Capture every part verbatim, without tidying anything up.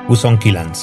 huszonkilenc.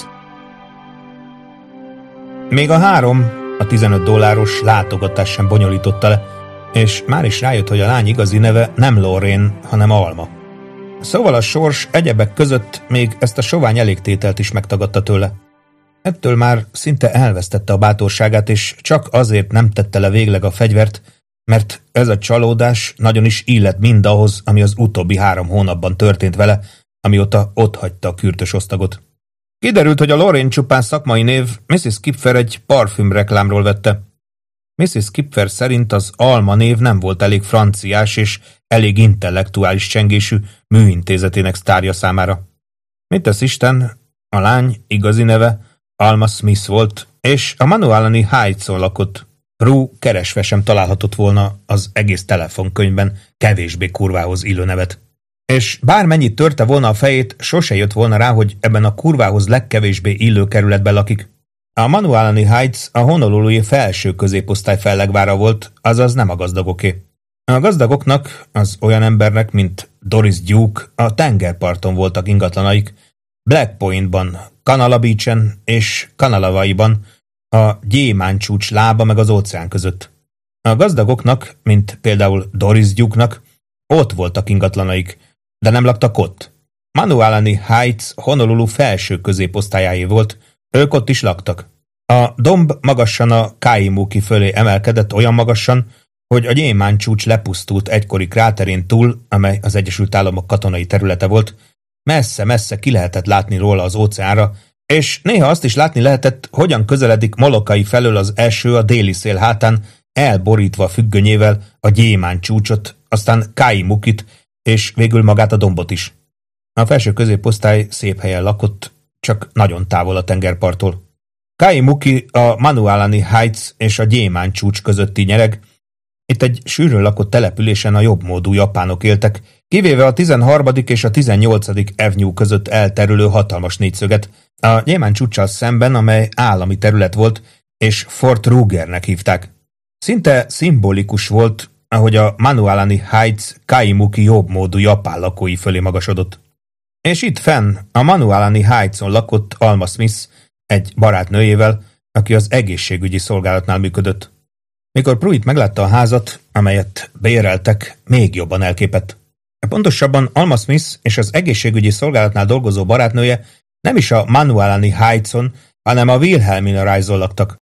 Még a három, a tizenöt dolláros látogatás sem bonyolította le, és már is rájött, hogy a lány igazi neve nem Lorraine, hanem Alma. Szóval a sors egyebek között még ezt a sovány elégtételt is megtagadta tőle. Ettől már szinte elvesztette a bátorságát, és csak azért nem tette le végleg a fegyvert, mert ez a csalódás nagyon is illett mindahhoz, ami az utóbbi három hónapban történt vele, amióta otthagyta a kürtös osztagot. Kiderült, hogy a Lorraine csupán szakmai név, missziz Kipfer egy parfüm reklámról vette. missziz Kipfer szerint az Alma név nem volt elég franciás és elég intellektuális csengésű műintézetének sztárja számára. Mit tesz Isten, a lány igazi neve Alma Smith volt, és a Manualani Heights-on lakott. Prue keresve sem találhatott volna az egész telefonkönyvben kevésbé kurvához illő nevet. És bármennyit törte volna a fejét, sose jött volna rá, hogy ebben a kurvához legkevésbé illő kerületben lakik. A Manualani Heights a Honolului felső középosztály fellegvára volt, azaz nem a gazdagoké. A gazdagoknak, az olyan embernek, mint Doris Duke, a tengerparton voltak ingatlanaik, Black Pointban, Canala Beach-en és Kanalavaiban, a gyémáncsúcs lába meg az óceán között. A gazdagoknak, mint például Doris Duke-nak, ott voltak ingatlanaik, de nem laktak ott. Manualani Heights Honolulu felső középosztályáé volt, ők ott is laktak. A domb magasan a Kaimuki fölé emelkedett olyan magasan, hogy a gyémáncsúcs lepusztult egykori kráterén túl, amely az Egyesült Államok katonai területe volt, messze-messze ki lehetett látni róla az óceánra, és néha azt is látni lehetett, hogyan közeledik Molokai felől az eső a déli szél hátán, elborítva a függönyével a gyémáncsúcsot, aztán Kaimukit, és végül magát a dombot is. A felső középosztály szép helyen lakott, csak nagyon távol a tengerparttól. Kaimuki a Manualani Heights és a gyémáncsúcs közötti nyereg. Itt egy sűrűn lakott településen a jobbmódú japánok éltek, kivéve a tizenharmadik és a tizennyolcadik Avenue között elterülő hatalmas négyszöget, a gyémáncsúccsal szemben, amely állami terület volt, és Fort Rugernek hívták. Szinte szimbolikus volt, ahogy a Manualani Heights Kaimuki jobbmódú japán lakói fölé magasodott. És itt fenn, a Manualani Heights-on lakott Alma Smith egy barátnőjével, aki az egészségügyi szolgálatnál működött. Mikor Pruitt meglátta a házat, amelyet béreltek, még jobban elképett. Pontosabban Alma Smith és az egészségügyi szolgálatnál dolgozó barátnője nem is a Manualani Heights-on, hanem a Wilhelmina Rise-on laktak.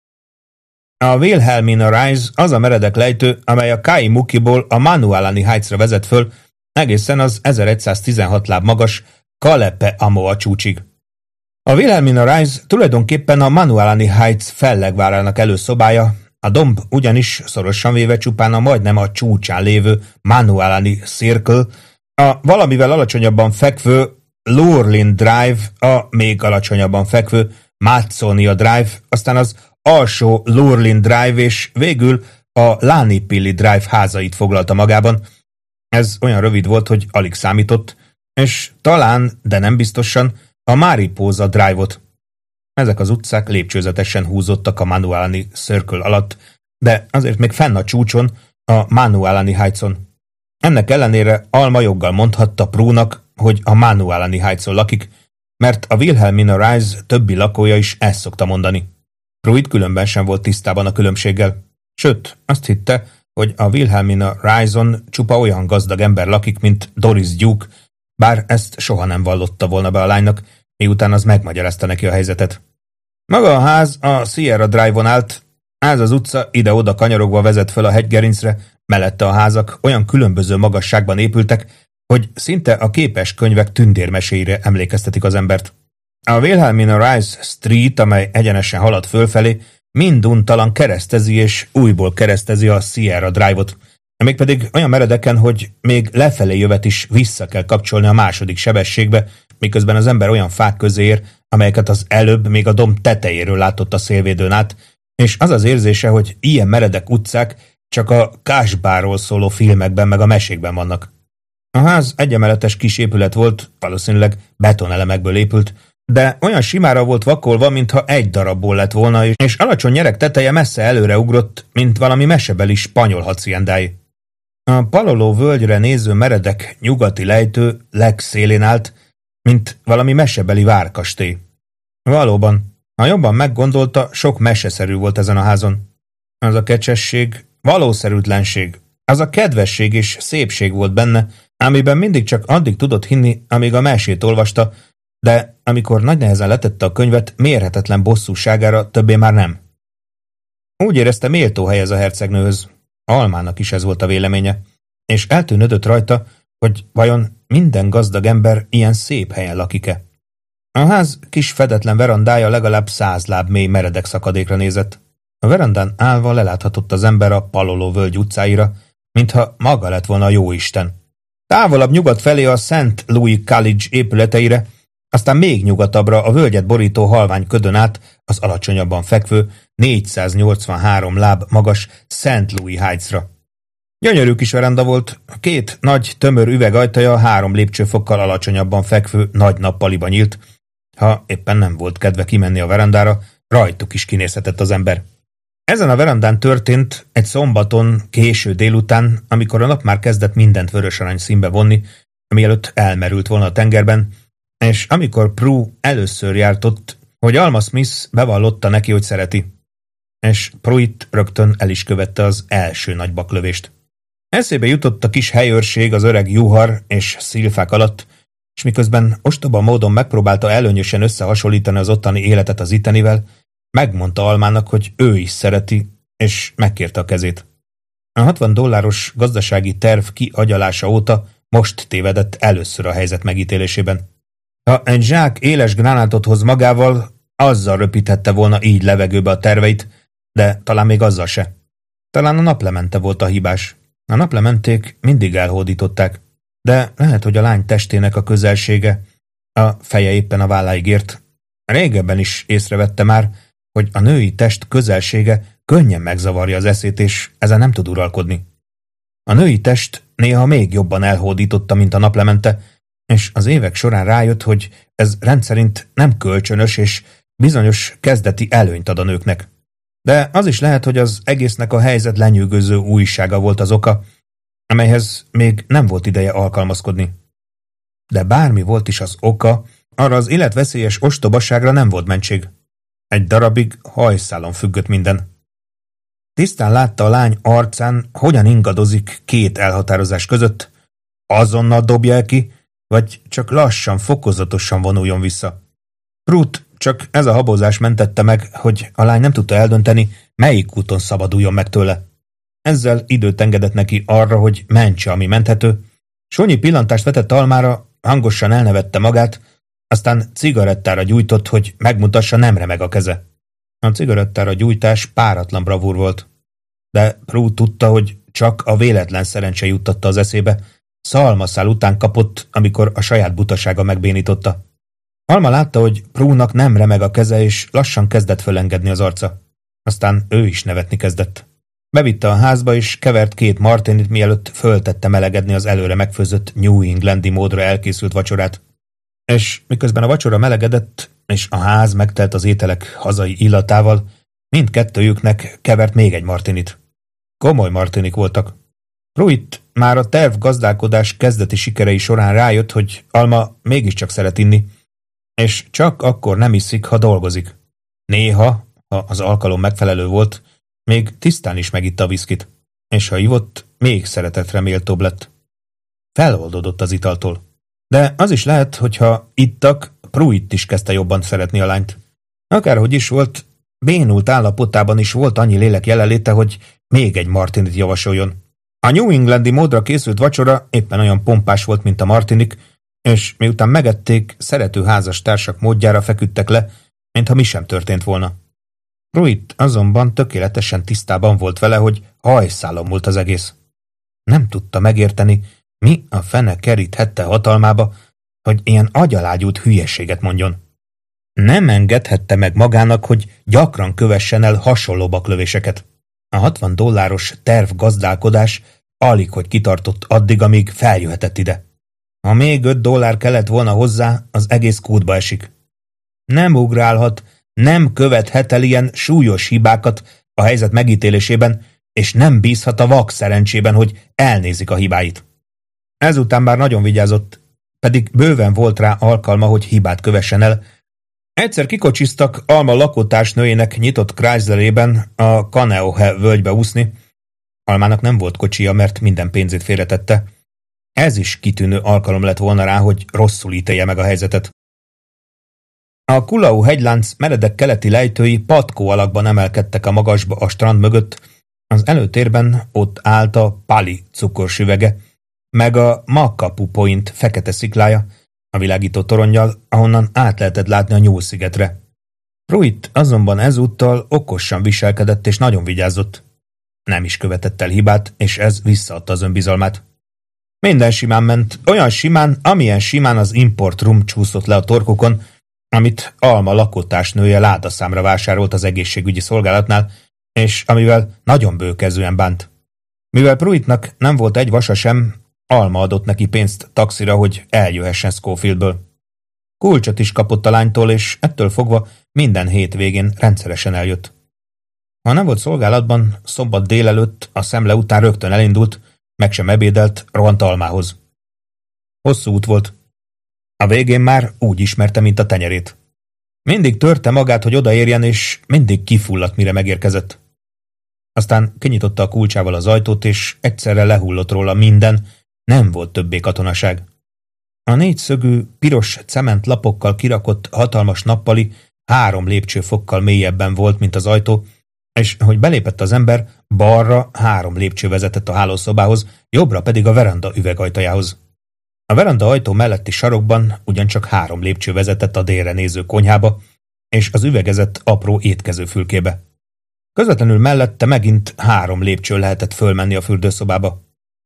A Wilhelmina Rise az a meredek lejtő, amely a Kaimukiból a Manualani Heights-ra vezet föl, egészen az ezeregyszáztizenhat láb magas Kalepe Amoa csúcsig. A Wilhelmina Rise tulajdonképpen a Manualani Heights fellegvárának előszobája, a domb ugyanis szorosan véve csupán a majdnem a csúcsán lévő Manualani Circle, a valamivel alacsonyabban fekvő Lurlin Drive, a még alacsonyabban fekvő Matsonia Drive, aztán az alsó Lurlin Drive és végül a Lanipili Drive házait foglalta magában. Ez olyan rövid volt, hogy alig számított, és talán, de nem biztosan, a Mariposa Drive-ot. Ezek az utcák lépcsőzetesen húzottak a Manualani Circle alatt, de azért még fenn a csúcson, a Manualani Heights-on. Ennek ellenére Alma joggal mondhatta Prue-nak, hogy a Manualani Heights-on lakik, mert a Wilhelmina Rise többi lakója is ezt szokta mondani. Pruitt különben sem volt tisztában a különbséggel. Sőt, azt hitte, hogy a Wilhelmina Rise-on csupa olyan gazdag ember lakik, mint Doris Duke, bár ezt soha nem vallotta volna be a lánynak, miután az megmagyarázta neki a helyzetet. Maga a ház a Sierra Drive-on állt, ez az utca ide-oda kanyarogva vezet föl a hegygerincre, mellette a házak olyan különböző magasságban épültek, hogy szinte a képes könyvek tündérmeséire emlékeztetik az embert. A Wilhelmina Rise Street, amely egyenesen halad fölfelé, minduntalan keresztezi és újból keresztezi a Sierra Drive-ot, mégpedig olyan meredeken, hogy még lefelé jövet is vissza kell kapcsolni a második sebességbe, miközben az ember olyan fák közé ér, amelyeket az előbb még a domb tetejéről látott a szélvédőn át, és az az érzése, hogy ilyen meredek utcák csak a Kásbáról szóló filmekben meg a mesékben vannak. A ház egyemeletes kis épület volt, valószínűleg betonelemekből épült, de olyan simára volt vakolva, mintha egy darabból lett volna, és alacsony nyereg teteje messze előre ugrott, mint valami mesebeli spanyol haciendáé. A Paloló völgyre néző meredek nyugati lejtő legszélén állt, mint valami mesebeli várkastély. Valóban, ha jobban meggondolta, sok meseszerű volt ezen a házon. Az a kecsesség, valószerűtlenség, az a kedvesség és szépség volt benne, amiben mindig csak addig tudott hinni, amíg a mesét olvasta, de amikor nagy nehezen letette a könyvet, mérhetetlen bosszúságára többé már nem. Úgy érezte, méltó hely ez a hercegnőhöz. Almának is ez volt a véleménye, és eltűnődött rajta, hogy vajon minden gazdag ember ilyen szép helyen lakik-e. A ház kis fedetlen verandája legalább száz láb mély meredek szakadékra nézett. A verandán állva leláthatott az ember a Paloló völgy utcáira, mintha maga lett volna a jóisten. Távolabb nyugat felé a Saint Louis College épületeire, aztán még nyugatabbra a völgyet borító halvány ködön át az alacsonyabban fekvő, négyszáznyolcvanhárom láb magas Saint Louis Heights-ra. Gyönyörű kis veranda volt, két nagy, tömör üvegajtaja három lépcsőfokkal alacsonyabban fekvő nagy nappaliba nyílt. Ha éppen nem volt kedve kimenni a verandára, rajtuk is kinézhetett az ember. Ezen a verandán történt egy szombaton késő délután, amikor a nap már kezdett mindent vörös-arany színbe vonni, mielőtt elmerült volna a tengerben, és amikor Prue először járt ott, hogy Alma Smith bevallotta neki, hogy szereti. És Pruitt rögtön el is követte az első nagy baklövést. Eszébe jutott a kis helyőrség az öreg juhar és szilfák alatt, és miközben ostoba módon megpróbálta előnyösen összehasonlítani az ottani életet az ittenivel, megmondta Almának, hogy ő is szereti, és megkérte a kezét. A hatvan dolláros gazdasági terv kiagyalása óta most tévedett először a helyzet megítélésében. Ha egy zsák éles gránátot hoz magával, azzal röpíthette volna így levegőbe a terveit, de talán még azzal se. Talán a naplemente volt a hibás. A naplementék mindig elhódították, de lehet, hogy a lány testének a közelsége, a feje éppen a válláig ért. Régebben is észrevette már, hogy a női test közelsége könnyen megzavarja az eszét, és ezen nem tud uralkodni. A női test néha még jobban elhódította, mint a naplemente, és az évek során rájött, hogy ez rendszerint nem kölcsönös, és bizonyos kezdeti előnyt ad a nőknek. De az is lehet, hogy az egésznek a helyzet lenyűgöző újsága volt az oka, amelyhez még nem volt ideje alkalmazkodni. De bármi volt is az oka, arra az életveszélyes ostobaságra nem volt mentség. Egy darabig hajszálon függött minden. Tisztán látta a lány arcán, hogyan ingadozik két elhatározás között, azonnal dobja el ki, vagy csak lassan, fokozatosan vonuljon vissza. Prut csak ez a habozás mentette meg, hogy a lány nem tudta eldönteni, melyik úton szabaduljon meg tőle. Ezzel időt engedett neki arra, hogy mentse, ami menthető. Sonyi pillantást vetett Almára, hangosan elnevette magát, aztán cigarettára gyújtott, hogy megmutassa, nem remeg a keze. A cigarettára gyújtás páratlan bravúr volt. De Prue tudta, hogy csak a véletlen szerencse juttatta az eszébe. Szalmaszál után kapott, amikor a saját butasága megbénította. Alma látta, hogy Prue-nak nem remeg a keze, és lassan kezdett fölengedni az arca. Aztán ő is nevetni kezdett. Bevitte a házba, és kevert két martinit, mielőtt föltette melegedni az előre megfőzött New Englandi módra elkészült vacsorát. És miközben a vacsora melegedett, és a ház megtelt az ételek hazai illatával, mindkettőjüknek kevert még egy martinit. Komoly martinik voltak. Pruitt már a terv gazdálkodás kezdeti sikerei során rájött, hogy Alma mégiscsak szeret inni, és csak akkor nem iszik, ha dolgozik. Néha, ha az alkalom megfelelő volt, még tisztán is megitta a viszkit, és ha ivott, még szeretetre méltóbb lett. Feloldódott az italtól. De az is lehet, hogyha ittak, Pruitt is kezdte jobban szeretni a lányt. Akárhogy is volt, bénult állapotában is volt annyi lélek jelenléte, hogy még egy martinit javasoljon. A New Englandi módra készült vacsora éppen olyan pompás volt, mint a martinik, és miután megették, szerető házas társak módjára feküdtek le, mintha mi sem történt volna. Pruitt azonban tökéletesen tisztában volt vele, hogy hajszálon múlt az egész. Nem tudta megérteni, mi a fene keríthette hatalmába, hogy ilyen agyalágyult hülyeséget mondjon. Nem engedhette meg magának, hogy gyakran kövessen el hasonló baklövéseket. A hatvan dolláros terv gazdálkodás alig, hogy kitartott addig, amíg feljöhetett ide. Ha még öt dollár kellett volna hozzá, az egész kútba esik. Nem ugrálhat, nem követhet el ilyen súlyos hibákat a helyzet megítélésében, és nem bízhat a vak szerencsében, hogy elnézik a hibáit. Ezután már nagyon vigyázott, pedig bőven volt rá alkalma, hogy hibát kövessen el. Egyszer kikocsiztak Alma lakótársnőjének nyitott Chryslerében a Kaneohe völgybe úszni. Almának nem volt kocsija, mert minden pénzét félretette. Ez is kitűnő alkalom lett volna rá, hogy rosszul ítélje meg a helyzetet. A Kulau hegylánc meredek keleti lejtői patkó alakban emelkedtek a magasba a strand mögött, az előtérben ott állt a Pali cukorsüvege, meg a Makapu Point fekete sziklája, a világító toronnyal, ahonnan át lehetett látni a Nyúl-szigetre. Pruitt azonban ezúttal okosan viselkedett és nagyon vigyázott. Nem is követett el hibát, és ez visszaadta az önbizalmát. Minden simán ment, olyan simán, amilyen simán az import rum csúszott le a torkukon, amit Alma lakótársnője ládaszámra vásárolt az egészségügyi szolgálatnál, és amivel nagyon bőkezően bánt. Mivel Pruittnak nem volt egy vasa sem, Alma adott neki pénzt taxira, hogy eljöhessen Schofieldből. Kulcsot is kapott a lánytól, és ettől fogva minden hétvégén rendszeresen eljött. Ha nem volt szolgálatban, szombat délelőtt, a szemle után rögtön elindult, meg sem ebédelt, rohant Almához. Hosszú út volt. A végén már úgy ismerte, mint a tenyerét. Mindig törte magát, hogy odaérjen, és mindig kifulladt, mire megérkezett. Aztán kinyitotta a kulcsával az ajtót, és egyszerre lehullott róla minden, nem volt többé katonaság. A négyszögű, piros cementlapokkal kirakott hatalmas nappali három lépcsőfokkal mélyebben volt, mint az ajtó, és hogy belépett az ember, balra három lépcső vezetett a hálószobához, jobbra pedig a veranda üvegajtajához. A veranda ajtó melletti sarokban ugyancsak három lépcső vezetett a délre néző konyhába, és az üvegezett apró étkezőfülkébe. Közvetlenül mellette megint három lépcső lehetett fölmenni a fürdőszobába.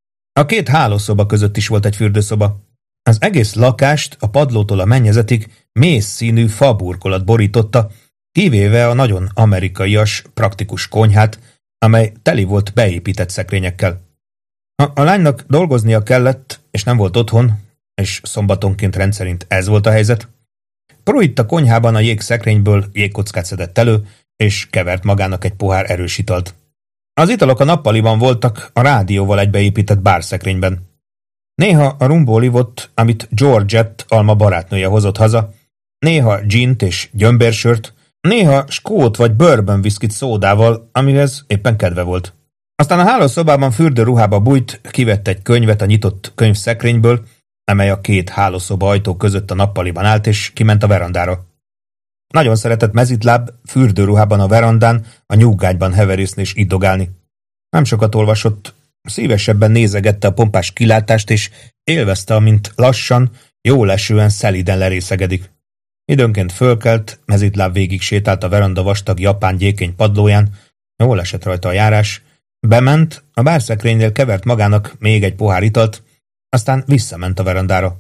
A két hálószoba között is volt egy fürdőszoba. Az egész lakást a padlótól a mennyezetig mész színű faburkolat borította, kivéve a nagyon amerikaias, praktikus konyhát, amely teli volt beépített szekrényekkel. A, a lánynak dolgoznia kellett, és nem volt otthon, és szombatonként rendszerint ez volt a helyzet. Pruitt a konyhában a jégszekrényből jégkockát szedett elő, és kevert magának egy pohár erős italt. Az italok a nappaliban voltak, a rádióval egybeépített bárszekrényben. Néha a rumból ivott, amit Georgette, Alma barátnője hozott haza, néha gint és gyömbérsört, néha skót vagy bourbon viszkit szódával, amihez éppen kedve volt. Aztán a hálószobában fürdőruhába bújt, kivett egy könyvet a nyitott könyvszekrényből, amely a két hálószoba ajtó között a nappaliban állt, és kiment a verandára. Nagyon szeretett mezitláb fürdőruhában a verandán, a nyúgágyban heverészni és iddogálni. Nem sokat olvasott, szívesebben nézegette a pompás kilátást, és élvezte, amint lassan, jól esően szelíden lerészegedik. Időnként fölkelt, mezitláb végig sétált a veranda vastag japán gyékeny padlóján, jól esett rajta a járás, bement, a bárszekrénynél kevert magának még egy pohár italt, aztán visszament a verandára.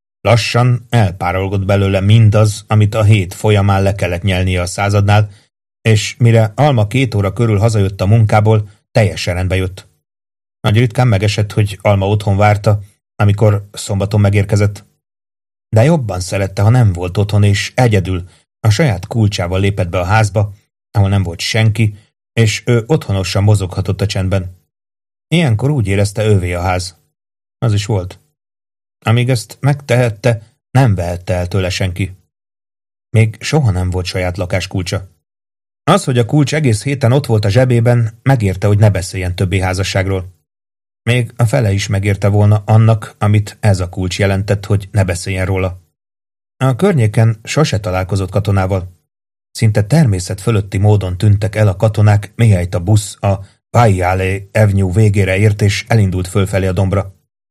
Lassan elpárolgott belőle mindaz, amit a hét folyamán le kellett nyelnie a századnál, és mire Alma két óra körül hazajött a munkából, teljesen rendbe jött. Nagy ritkán megesett, hogy Alma otthon várta, amikor szombaton megérkezett. De jobban szerette, ha nem volt otthon, és egyedül a saját kulcsával lépett be a házba, ahol nem volt senki, és ő otthonosan mozoghatott a csendben. Ilyenkor úgy érezte, ővé a ház. Az is volt. Amíg ezt megtehette, nem vehette el tőle senki. Még soha nem volt saját lakáskulcsa. Az, hogy a kulcs egész héten ott volt a zsebében, megérte, hogy ne beszéljen többé házasságról. Még a fele is megérte volna annak, amit ez a kulcs jelentett, hogy ne beszéljen róla. A környéken sose találkozott katonával. Szinte természet fölötti módon tűntek el a katonák, mihelyt a busz a Vaiale Avenue végére ért, és elindult fölfelé a dombra.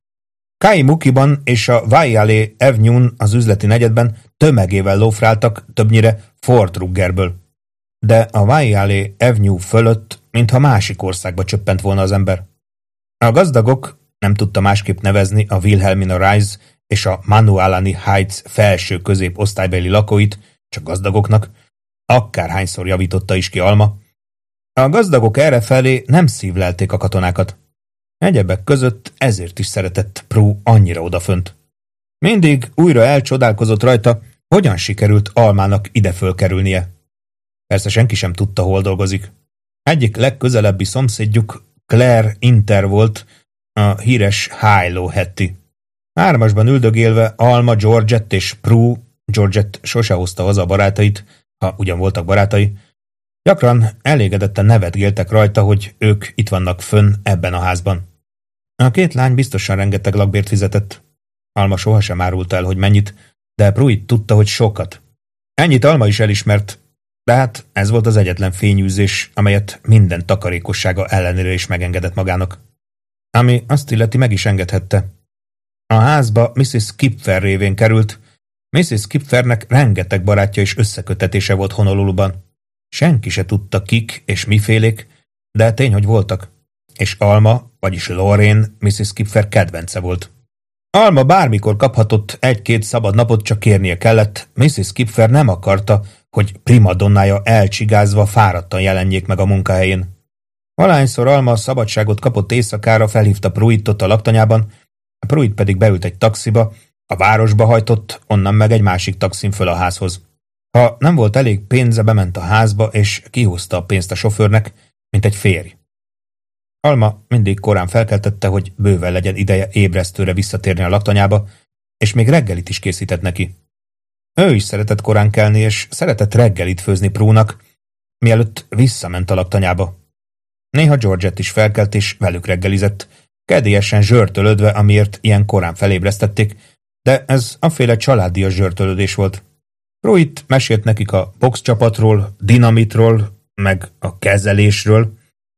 Kaimukiban és a Vaiale Avenue-n az üzleti negyedben tömegével lófráltak, többnyire Fort Ruggerből. De a Vaiale Avenue fölött, mintha másik országba csöppent volna az ember. A gazdagok, nem tudta másképp nevezni a Wilhelmina Rise és a Manualani Heights felső közép osztálybeli lakóit, csak gazdagoknak, akárhányszor javította is ki Alma. A gazdagok errefelé nem szívlelték a katonákat. Egyebek között ezért is szeretett Prue annyira odafönt. Mindig újra elcsodálkozott rajta, hogyan sikerült Almának ide fölkerülnie. Persze senki sem tudta, hol dolgozik. Egyik legközelebbi szomszédjuk Claire Inter volt, a híres Hilo Hattie. Hármasban üldögélve Alma, Georgette és Prue Georgette sose hozta haza a barátait, ha ugyan voltak barátai. Gyakran elégedetten nevetgéltek rajta, hogy ők itt vannak fönn ebben a házban. A két lány biztosan rengeteg lakbért fizetett. Alma sohasem árult el, hogy mennyit, de Pruitt tudta, hogy sokat. Ennyit Alma is elismert, de hát ez volt az egyetlen fényűzés, amelyet minden takarékossága ellenére is megengedett magának. Ami azt illeti, meg is engedhette. A házba missziz Kipfer révén került. missziz Kipfernek rengeteg barátja és összekötetése volt Honoluluban. Senki se tudta kik és mifélék, de tény, hogy voltak. És Alma, vagyis Lorraine missziz Kipfer kedvence volt. Alma bármikor kaphatott egy-két szabad napot, csak kérnie kellett. missziz Kipfer nem akarta, hogy primadonnája elcsigázva fáradtan jelenjék meg a munkahelyén. Valahányszor Alma szabadságot kapott éjszakára, felhívta Pruittot a laktanyában, Pruitt pedig beült egy taxiba, a városba hajtott, onnan meg egy másik taxin föl a házhoz. Ha nem volt elég pénze, bement a házba, és kihúzta a pénzt a sofőrnek, mint egy férj. Alma mindig korán felkeltette, hogy bőven legyen ideje ébresztőre visszatérni a laktanyába, és még reggelit is készített neki. Ő is szeretett korán kelni, és szeretett reggelit főzni Prúnak, mielőtt visszament a laktanyába. Néha Georgette is felkelt, és velük reggelizett, kedélyesen zsörtölödve, amiért ilyen korán felébresztették, de ez aféle családias zsörtölödés volt. Pruitt mesélt nekik a boxcsapatról, dinamitról, meg a kezelésről.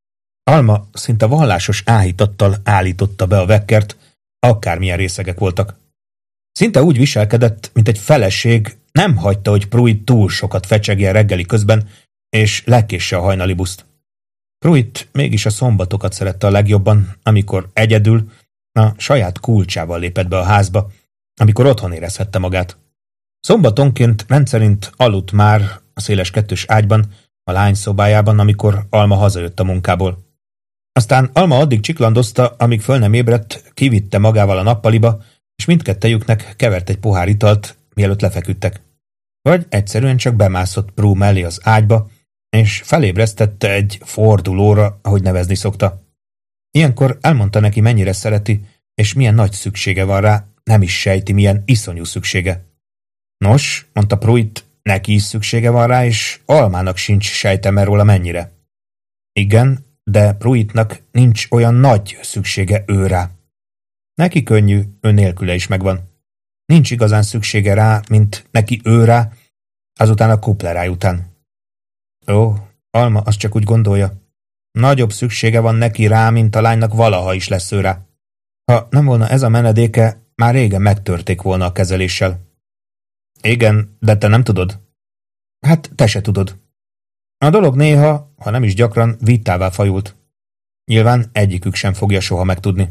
Alma szinte vallásos áhítattal állította be a vekkert, akármilyen részegek voltak. Szinte úgy viselkedett, mint egy feleség, nem hagyta, hogy Pruitt túl sokat fecsegjen reggeli közben, és lekésse a hajnali buszt. Pruitt mégis a szombatokat szerette a legjobban, amikor egyedül, a saját kulcsával lépett be a házba, amikor otthon érezhette magát. Szombatonként rendszerint aludt már a széles kettős ágyban, a lány szobájában, amikor Alma hazajött a munkából. Aztán Alma addig csiklandozta, amíg föl nem ébredt, kivitte magával a nappaliba, és mindkettejüknek kevert egy pohár italt, mielőtt lefeküdtek. Vagy egyszerűen csak bemászott Prue mellé az ágyba, és felébresztette egy fordulóra, ahogy nevezni szokta. Ilyenkor elmondta neki, mennyire szereti, és milyen nagy szüksége van rá, nem is sejti, milyen iszonyú szüksége. Nos, mondta Pruitt, neki is szüksége van rá, és Almának sincs sejteme róla mennyire. Igen, de Pruittnak nincs olyan nagy szüksége ő rá. Neki könnyű, ő nélküle is megvan. Nincs igazán szüksége rá, mint neki ő rá, azután a kupleráj után. Ó, Alma azt csak úgy gondolja. Nagyobb szüksége van neki rá, mint a lánynak valaha is lesz ő rá. Ha nem volna ez a menedéke, már régen megtörték volna a kezeléssel. Igen, de te nem tudod? Hát te se tudod. A dolog néha, ha nem is gyakran, vitává fajult. Nyilván egyikük sem fogja soha megtudni.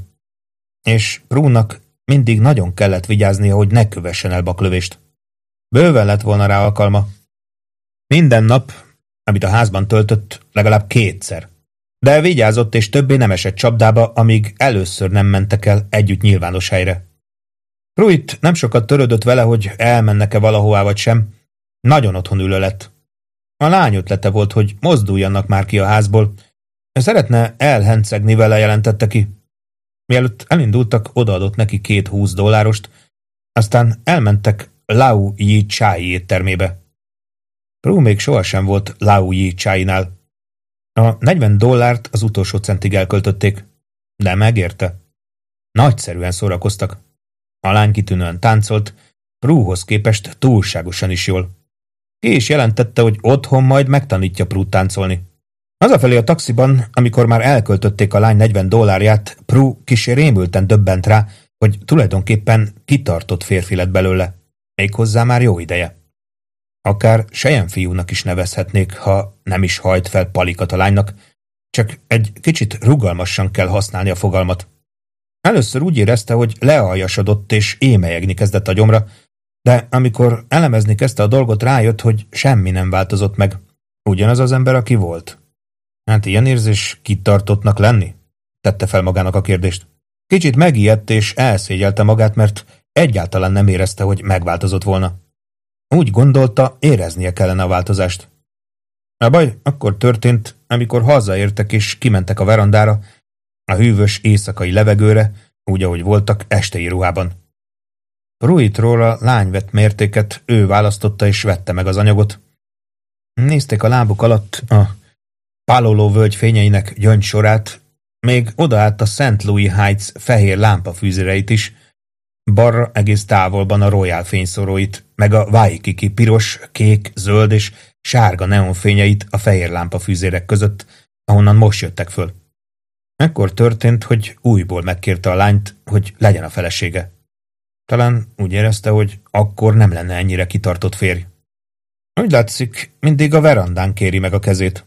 És Prúnak mindig nagyon kellett vigyáznia, hogy ne kövessen el baklövést. Bőven lett volna rá alkalma. Minden nap, amit a házban töltött, legalább kétszer. De vigyázott, és többé nem esett csapdába, amíg először nem mentek el együtt nyilvános helyre. Pruitt nem sokat törődött vele, hogy elmennek-e valahová vagy sem. Nagyon otthonülő lett. A lány ötlete volt, hogy mozduljanak már ki a házból. Szeretne elhencegni vele, jelentette ki. Mielőtt elindultak, odaadott neki két húsz dollárost, aztán elmentek Lau Yi Chai éttermébe. Prue még sohasem volt Lau Yi Chai-nál. A negyven dollárt az utolsó centig elköltötték, de megérte. Nagyszerűen szórakoztak. A lány kitűnően táncolt, Pruehoz képest túlságosan is jól. Ki is jelentette, hogy otthon majd megtanítja Prue táncolni. Hazafelé a taxiban, amikor már elköltötték a lány negyven dollárját, Prue kissé rémülten döbbent rá, hogy tulajdonképpen kitartott férfi lett belőle. Méghozzá már jó ideje. Akár selyemfiúnak is nevezhetnék, ha nem is hajt fel palikat a lánynak, csak egy kicsit rugalmasan kell használni a fogalmat. Először úgy érezte, hogy lealjasodott és émelyegni kezdett a gyomra, de amikor elemezni kezdte a dolgot, rájött, hogy semmi nem változott meg. Ugyanaz az ember, aki volt. Hát ilyen érzés kitartottnak lenni? Tette fel magának a kérdést. Kicsit megijedt és elszégyelte magát, mert egyáltalán nem érezte, hogy megváltozott volna. Úgy gondolta, éreznie kellene a változást. A baj akkor történt, amikor hazaértek és kimentek a verandára, a hűvös éjszakai levegőre, úgy, ahogy voltak estei ruhában. Pruittról a lány vett mértéket, ő választotta és vette meg az anyagot. Nézték a lábuk alatt a Palolo völgy fényeinek gyöngysorát, még odaállt a Saint Louis Heights fehér lámpafűzéreit is, balra egész távolban a Royal fényszoróit, meg a Waikiki piros, kék, zöld és sárga neonfényeit a fehér lámpafűzérek között, ahonnan most jöttek föl. Ekkor történt, hogy újból megkérte a lányt, hogy legyen a felesége. Talán úgy érezte, hogy akkor nem lenne ennyire kitartott férj. Úgy látszik, mindig a verandán kéri meg a kezét.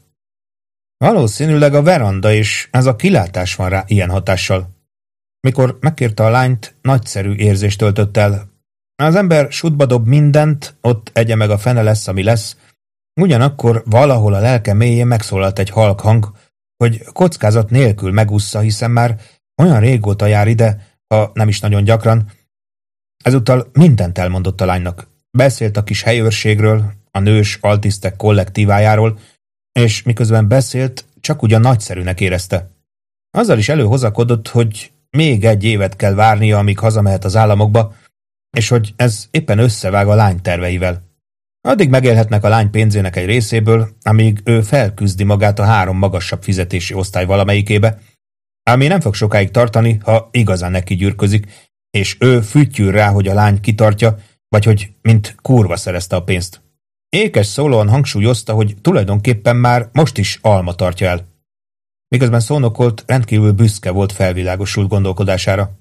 Valószínűleg a veranda és ez a kilátás van rá ilyen hatással. Mikor megkérte a lányt, nagyszerű érzést töltött el. Az ember sutba dob mindent, ott egye meg a fene lesz, ami lesz. Ugyanakkor valahol a lelke mélyén megszólalt egy halk hang, hogy kockázat nélkül megússza, hiszen már olyan régóta jár ide, ha nem is nagyon gyakran. Ezúttal mindent elmondott a lánynak. Beszélt a kis helyőrségről, a nős altisztek kollektívájáról, és miközben beszélt, csak ugyan nagyszerűnek érezte. Azzal is előhozakodott, hogy még egy évet kell várnia, amíg hazamehet az államokba, és hogy ez éppen összevág a lány terveivel. Addig megélhetnek a lány pénzének egy részéből, amíg ő felküzdi magát a három magasabb fizetési osztály valamelyikébe, ami nem fog sokáig tartani, ha igazán neki gyűrközik, és ő fütyül rá, hogy a lány kitartja, vagy hogy mint kurva szerezte a pénzt. Ékes szólóan hangsúlyozta, hogy tulajdonképpen már most is Alma tartja el. Miközben szónokolt, rendkívül büszke volt felvilágosult gondolkodására.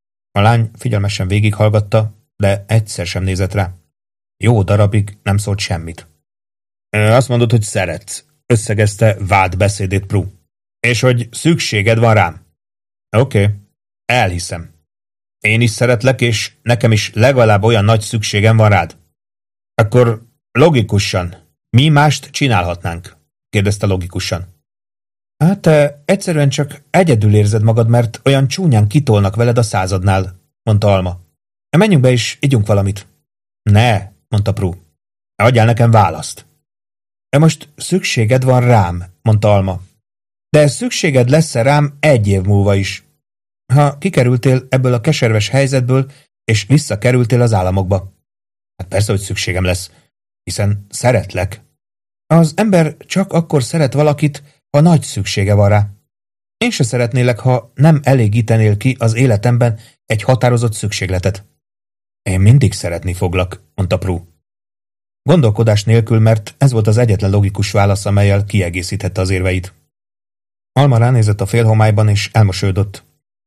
A lány figyelmesen végighallgatta, de egyszer sem nézett rá. Jó darabig nem szólt semmit. Azt mondod, hogy szeretsz, összegezte vád beszédét Prue. És hogy szükséged van rám. Oké, okay, elhiszem. Én is szeretlek, és nekem is legalább olyan nagy szükségem van rád. Akkor logikusan, mi mást csinálhatnánk? Kérdezte logikusan. Hát te egyszerűen csak egyedül érzed magad, mert olyan csúnyán kitolnak veled a századnál, mondta Alma. Menjünk be és igyunk valamit. Ne, mondta Prue. Adjál nekem választ. Most szükséged van rám, mondta Alma. De szükséged lesz-e rám egy év múlva is. Ha kikerültél ebből a keserves helyzetből, és visszakerültél az államokba. Hát persze, hogy szükségem lesz, hiszen szeretlek. Az ember csak akkor szeret valakit, ha nagy szüksége van rá. Én se szeretnélek, ha nem elégítenél ki az életemben egy határozott szükségletet. Én mindig szeretni foglak, mondta Prue. Gondolkodás nélkül, mert ez volt az egyetlen logikus válasz, amellyel kiegészíthette az érveit. Alma ránézett a félhomályban, és elmosődött.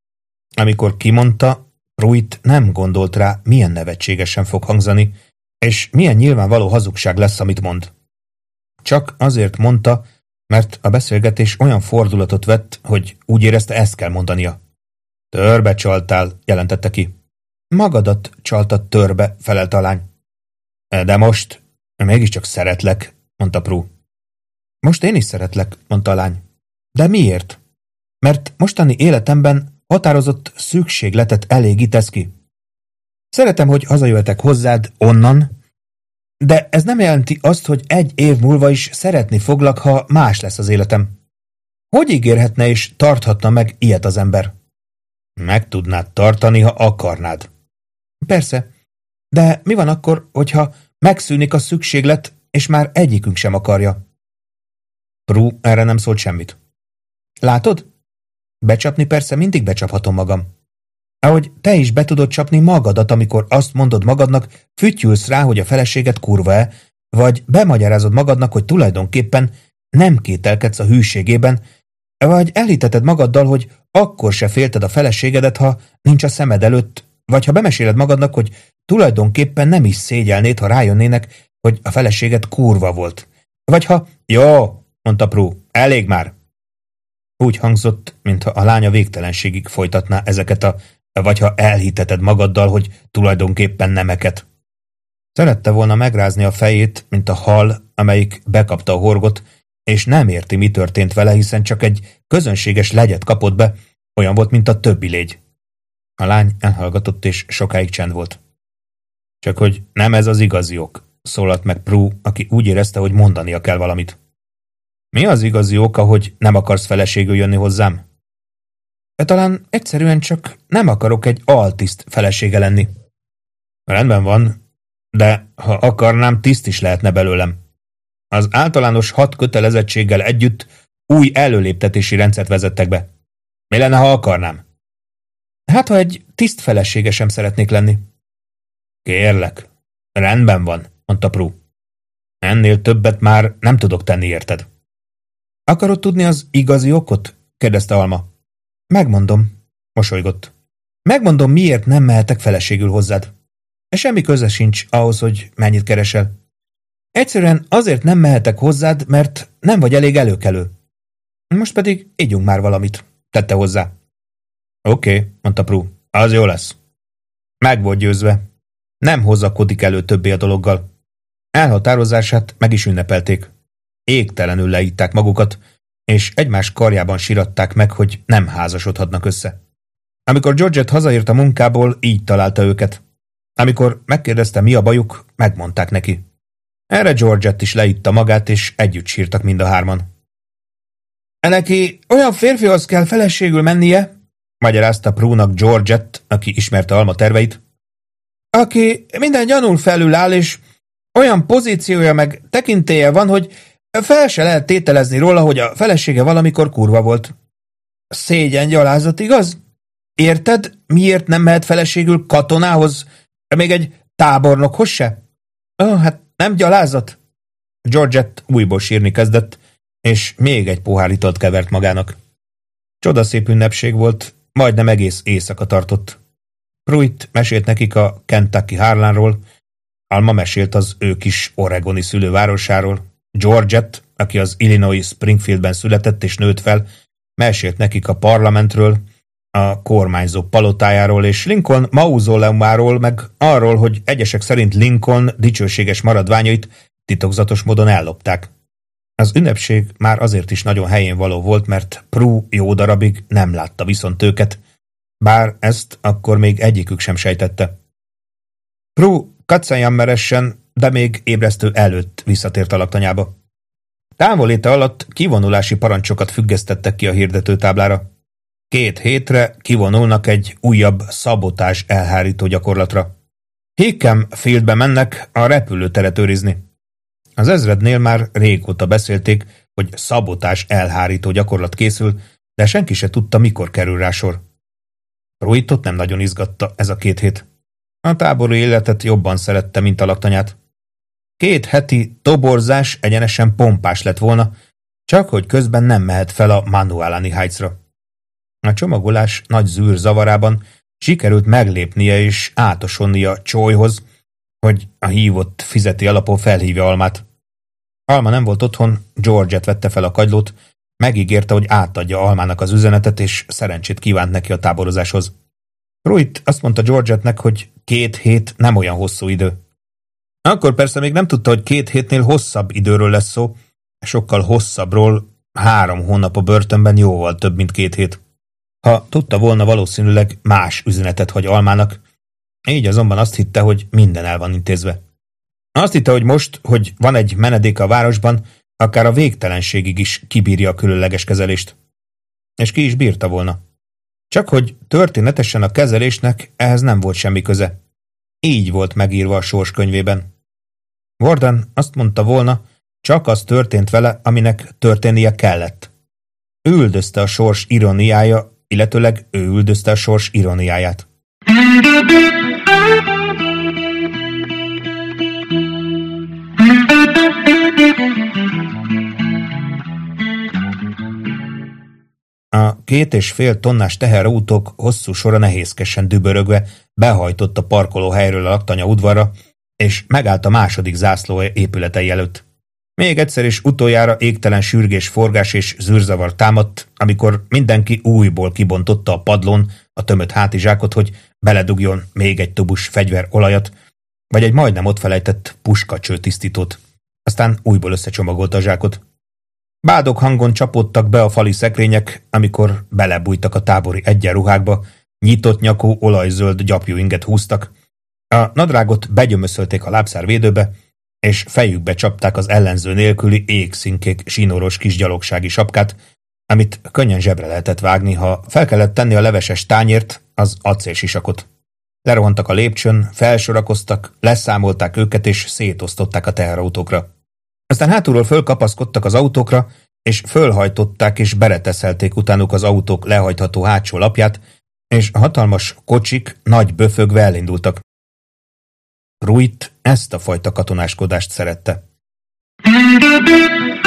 Amikor kimondta, Pruitt nem gondolt rá, milyen nevetségesen fog hangzani, és milyen nyilvánvaló hazugság lesz, amit mond. Csak azért mondta, mert a beszélgetés olyan fordulatot vett, hogy úgy érezte, ezt kell mondania. Törbe csaltál, jelentette ki. Magadat csaltad törbe, felelte a lány. De most mégiscsak szeretlek, mondta Prue. Most én is szeretlek, mondta a lány. De miért? Mert mostani életemben határozott szükségletet elégítesz ki. Szeretem, hogy hazajöhetek hozzád onnan, de ez nem jelenti azt, hogy egy év múlva is szeretni foglak, ha más lesz az életem. Hogy ígérhetne és tarthatna meg ilyet az ember? Meg tudnád tartani, ha akarnád. Persze, de mi van akkor, hogyha megszűnik a szükséglet, és már egyikünk sem akarja? Prue erre nem szólt semmit. Látod? Becsapni persze mindig becsaphatom magam. Ahogy te is be tudod csapni magadat, amikor azt mondod magadnak, fütyülsz rá, hogy a feleséget kurva-e, vagy bemagyarázod magadnak, hogy tulajdonképpen nem kételkedsz a hűségében, vagy elhiteted magaddal, hogy akkor se félted a feleségedet, ha nincs a szemed előtt, vagy ha bemeséled magadnak, hogy tulajdonképpen nem is szégyelnéd, ha rájönnének, hogy a feleséget kurva volt. Vagy ha... Jó, mondta Prue, elég már. Úgy hangzott, mintha a lánya végtelenségig folytatná ezeket a... vagy ha elhiteted magaddal, hogy tulajdonképpen nemeket. Szerette volna megrázni a fejét, mint a hal, amelyik bekapta a horgot, és nem érti, mi történt vele, hiszen csak egy közönséges legyet kapott be, olyan volt, mint a többi légy. A lány elhallgatott, és sokáig csend volt. Csak hogy nem ez az igazi ok, szólalt meg Prue, aki úgy érezte, hogy mondania kell valamit. Mi az igazi oka, hogy nem akarsz feleségül jönni hozzám? De talán egyszerűen csak nem akarok egy altiszt felesége lenni. Rendben van, de ha akarnám, tiszt is lehetne belőlem. Az általános hat kötelezettséggel együtt új előléptetési rendszert vezettek be. Mi lenne, ha akarnám? Hát, ha egy tiszt felesége sem szeretnék lenni. Kérlek, rendben van, mondta Prue. Ennél többet már nem tudok tenni, érted? Akarod tudni az igazi okot? Kérdezte Alma. Megmondom, mosolygott. Megmondom, miért nem mehetek feleségül hozzád. Semmi köze sincs ahhoz, hogy mennyit keresel. Egyszerűen azért nem mehetek hozzád, mert nem vagy elég előkelő. Most pedig ígyunk már valamit, tette hozzá. Oké, okay, mondta Prue, az jó lesz. Meg volt győzve. Nem hozzakodik elő többé a dologgal. Elhatározását meg is ünnepelték. Égtelenül leitták magukat, és egymás karjában siratták meg, hogy nem házasodhatnak össze. Amikor Georgette hazaért a munkából, így találta őket. Amikor megkérdezte, mi a bajuk, megmondták neki. Erre Georgette is leitta magát, és együtt sírtak mind a hárman. Neki olyan férfihoz kell feleségül mennie, magyarázta Prue-nak Georgette, aki ismerte Alma terveit, aki minden gyanul felül áll, és olyan pozíciója meg tekintélye van, hogy fel se lehet tételezni róla, hogy a felesége valamikor kurva volt. Szégyen gyalázat, igaz? Érted, miért nem mehet feleségül katonához, még egy tábornokhoz se? Ó, hát nem gyalázat. Georgette újból sírni kezdett, és még egy pohár italt kevert magának. Csodaszép ünnepség volt, majdnem egész éjszaka tartott. Pruitt mesélt nekik a Kentucky Harlanról, Alma mesélt az ő kis oregoni szülővárosáról, Georgette, aki az Illinois Springfieldben született és nőtt fel, mesélt nekik a parlamentről, a kormányzó palotájáról és Lincoln mauzóleumáról, meg arról, hogy egyesek szerint Lincoln dicsőséges maradványait titokzatos módon ellopták. Az ünnepség már azért is nagyon helyén való volt, mert Prue jó darabig nem látta viszont őket, bár ezt akkor még egyikük sem sejtette. Prue kacajammeresen, de még ébresztő előtt visszatért a laktanyába. Távoléte alatt kivonulási parancsokat függesztettek ki a hirdetőtáblára. Két hétre kivonulnak egy újabb szabotás elhárító gyakorlatra. Hickam Fieldbe mennek a repülőteret őrizni. Az ezrednél már régóta beszélték, hogy szabotás elhárító gyakorlat készül, de senki se tudta, mikor kerül rá sor. Pruittot nem nagyon izgatta ez a két hét. A tábori életet jobban szerette, mint a laktanyát. Két heti toborzás egyenesen pompás lett volna, csak hogy közben nem mehet fel a Manualani Heights-ra. A csomagolás nagy zűr zavarában sikerült meglépnie és átosonnia Choyhoz, hogy a hívott fizeti alapon felhívja Almát. Alma nem volt otthon, Georgette vette fel a kagylót, megígérte, hogy átadja Almának az üzenetet, és szerencsét kívánt neki a táborozáshoz. Pruitt azt mondta Georgette-nek, hogy két hét nem olyan hosszú idő. Akkor persze még nem tudta, hogy két hétnél hosszabb időről lesz szó, sokkal hosszabbról, három hónap a börtönben jóval több, mint két hét. Ha tudta volna, valószínűleg más üzenetet hagy Almának, így azonban azt hitte, hogy minden el van intézve. Azt hitte, hogy most, hogy van egy menedék a városban, akár a végtelenségig is kibírja a különleges kezelést. És ki is bírta volna. Csak hogy történetesen a kezelésnek ehhez nem volt semmi köze. Így volt megírva a sorskönyvében. Warden azt mondta volna, csak az történt vele, aminek történnie kellett. Ő üldözte a sors ironiája, illetőleg ő üldözte a sors ironiáját. A két és fél tonnás teherautók hosszú sora nehézkesen dübörögve behajtott a parkolóhelyről a laktanya udvarra, és megállt a második zászló épületei előtt. Még egyszer is utoljára égtelen sürgés, forgás és zűrzavar támadt, amikor mindenki újból kibontotta a padlón a tömött hátizsákot, hogy beledugjon még egy tubus fegyverolajat, vagy egy majdnem ott felejtett puskacső tisztítót. Aztán újból összecsomagolta a zsákot. Bádog hangon csapódtak be a fali szekrények, amikor belebújtak a tábori egyenruhákba, nyitott nyakú, olajzöld gyapjú inget húztak. A nadrágot begyömöszölték a lábszárvédőbe, és fejükbe csapták az ellenző nélküli égszínkék sínoros kis gyalogsági sapkát, amit könnyen zsebre lehetett vágni, ha fel kellett tenni a leveses tányért, az acélsisakot. Lerohantak a lépcsőn, felsorakoztak, leszámolták őket és szétosztották a teherautókra. Aztán hátulról fölkapaszkodtak az autókra, és fölhajtották és bereteszelték utánuk az autók lehajtható hátsó lapját, és hatalmas kocsik nagy böfögve elindultak. Ruitt ezt a fajta katonáskodást szerette.